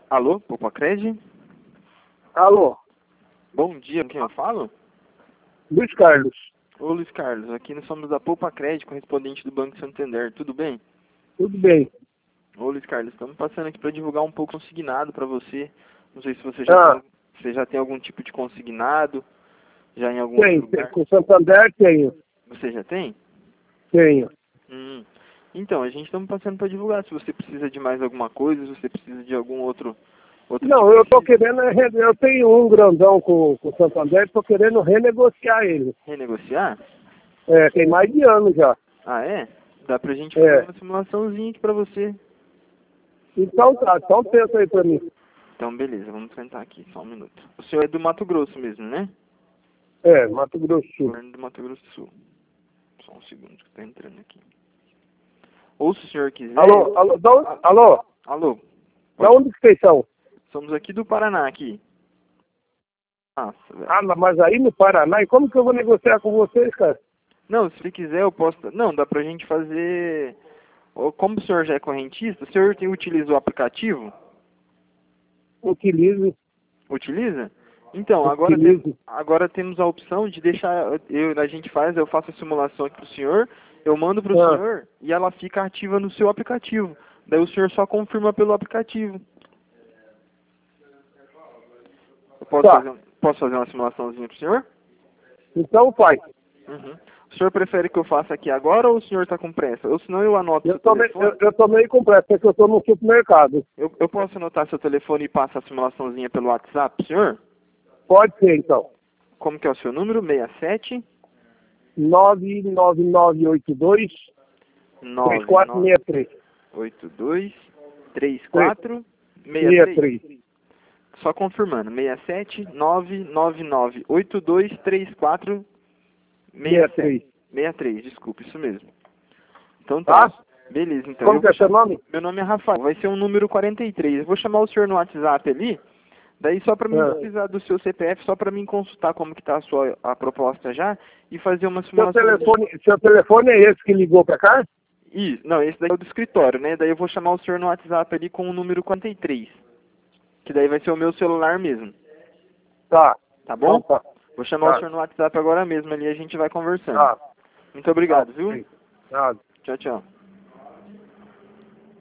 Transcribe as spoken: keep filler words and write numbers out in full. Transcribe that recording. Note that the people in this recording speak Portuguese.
Alô, Popacred? Alô, Bom dia, com quem eu falo? Luiz Carlos. Ô Luiz Carlos, aqui nós somos da Popacred, correspondente do Banco Santander, tudo bem? Tudo bem? Ô Luiz Carlos, estamos passando aqui para divulgar um pouco consignado para você. Não sei se você já, Ah, tem, você já tem algum tipo de consignado, já em algum outro tenho, tenho. lugar. Com Santander tenho, Você já tem? tenho. Hum. Então, a gente estamos passando para divulgar se você precisa de mais alguma coisa, se você precisa de algum outro, outro Não, tipo eu de tô serviço. querendo, é re- eu tenho um grandão com com Santander, tô querendo renegociar ele. Renegociar? É, tem mais de ano já. Ah, é? Dá pra gente fazer É. uma simulaçãozinha aqui para você. Então tá, então pensa aí pra mim. Então, beleza, vamos tentar aqui, só um minuto. O senhor é do Mato Grosso mesmo, né? É, Mato Grosso do Sul. Governo do Mato Grosso do Sul. Só um segundo que tá entrando aqui. Ou se o senhor quiser... Alô, alô, da onde, alô, Alô, da pode... onde que vocês são? somos aqui do Paraná, aqui. Nossa, velho. Ah, mas aí no Paraná, e como que eu vou negociar com vocês, cara? Não, se quiser eu posso... Não, dá pra gente fazer... Ô, como o senhor já é correntista, o senhor tem, utiliza o aplicativo? Utilize, Utiliza? Então, agora, tem, utilize. agora temos a opção de deixar... Eu, a gente faz, eu faço a simulação aqui pro senhor, eu mando pro Ah, senhor e ela fica ativa no seu aplicativo. Daí o senhor só confirma pelo aplicativo. Eu posso, tá, fazer, um- posso fazer uma simulaçãozinha pro senhor? então faz. Uhum. O senhor prefere que eu faça aqui agora ou o senhor está com pressa? Ou senão eu anoto seu Eu tô, meio- telefone. eu, eu tô meio completo, porque eu tô no supermercado. Eu, eu posso anotar seu telefone e passar a simulaçãozinha pelo WhatsApp pro senhor? Pode ser, então. Como que é o seu número? seis sete nove nove nove oito dois três nove quatro nove seis três. oito dois três quatro seis seis três. três. Só confirmando. seis sete nove nove nove oito dois três quatro seis seis sete. três. seis três, desculpa, isso mesmo. Então tá. Tá? Beleza, então. Como Eu que vou é seu chamar... nome? Meu nome é Rafael. Vai ser um número quarenta e três. Eu vou chamar o senhor no WhatsApp ali. Daí só para mim Ah. precisar do seu C P F, só para mim consultar como que tá a sua a proposta já e fazer uma Seu simulação. telefone, seu telefone é esse que ligou pra cá? Isso, não, esse daí é o do escritório, né? Daí eu vou chamar o senhor no WhatsApp ali com o número quarenta e três. Que daí vai ser o meu celular mesmo. Tá. Tá bom? Então tá. Vou chamar o Tá. senhor no WhatsApp agora mesmo ali e a gente vai conversando. Tá. Muito obrigado, Tá. viu? Tá. Tchau, tchau.